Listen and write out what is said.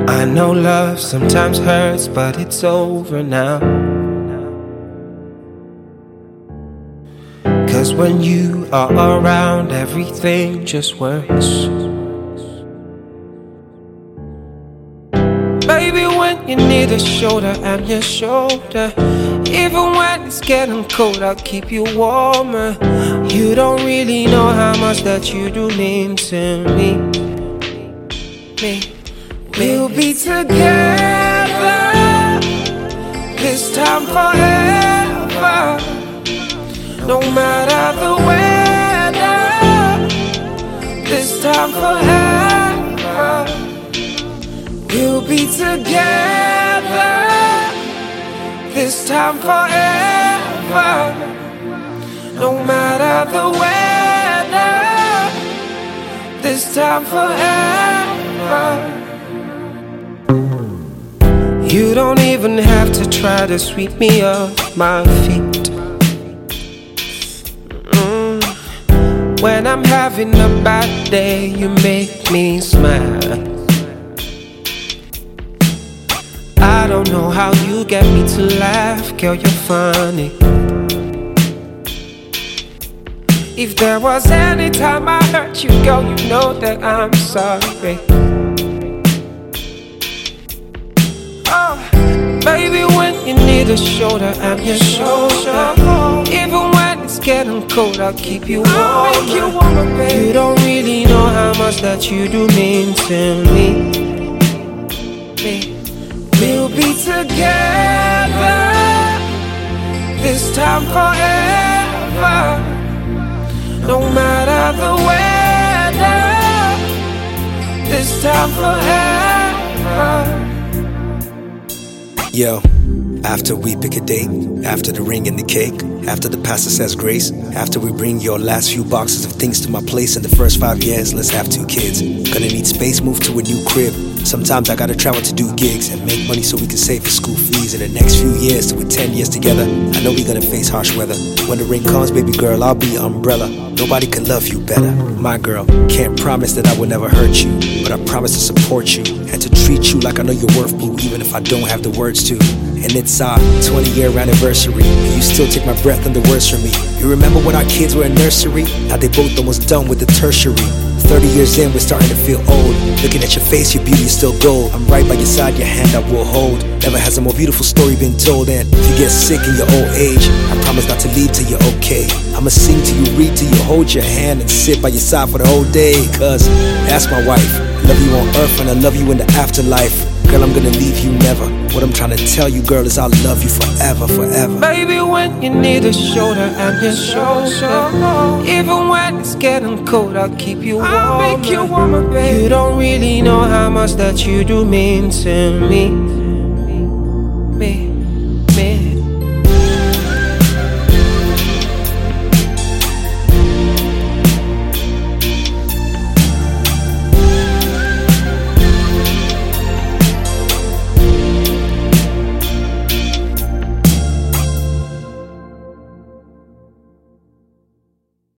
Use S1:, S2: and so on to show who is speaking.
S1: I know love sometimes hurts, but it's over now. 'Cause when you are around, everything just works. Baby, when you need a shoulder, I'm your shoulder. Even when it's getting cold, I'll keep you warmer. You don't really know how much that you do mean to me. We'll be together this time forever. No matter the weather, this time forever. We'll be together this time forever. No matter the weather, this time forever. You don't even have to try to sweep me off my feet. When I'm having a bad day, you make me smile. I don't know how you get me to laugh, girl, you're funny. If there was any time I hurt you, girl, you know that I'm sorry. Oh, baby, when you need a shoulder, I'm your shoulder. Even when it's getting cold, I'll keep you warm. You don't really know how much that you do mean to me. We'll be together this time forever. No matter the weather, this time forever.
S2: Yo, after we pick a date, after the ring and the cake, after the pastor says grace, after we bring your last few boxes of things to my place in the first 5 years, let's have 2 kids. Gonna need space, move to a new crib. Sometimes I gotta travel to do gigs and make money so we can save for school fees in the next few years. So we're 10 years together, I know we're gonna face harsh weather. When the rain comes, baby girl, I'll be your umbrella. Nobody can love you better, my girl. Can't promise that I will never hurt you, but I promise to support you and to treat you like I know your worth, boo, even if I don't have the words to. And it's our 20-year anniversary, and you still take my breath and the words from me. You remember when our kids were in nursery? Now they both almost done with the tertiary. 30 years in, we're starting to feel old. Looking at your face, your beauty is still gold. I'm right by your side, your hand I will hold. Never has a more beautiful story been told. And if you get sick in your old age, I promise not to leave till you're okay. I'ma sing to you, read to you, hold your hand and sit by your side for the whole day. 'Cause that's my wife. I love you on earth and I love you in the afterlife. Girl, I'm gonna leave you never. What I'm trying to tell you, girl, is I'll love you forever, forever.
S1: Baby, when you need a shoulder, I'm your shoulder. Even when it's getting cold, I'll keep you warm. I'll make you warmer, baby. You don't really know how much that you do mean to me.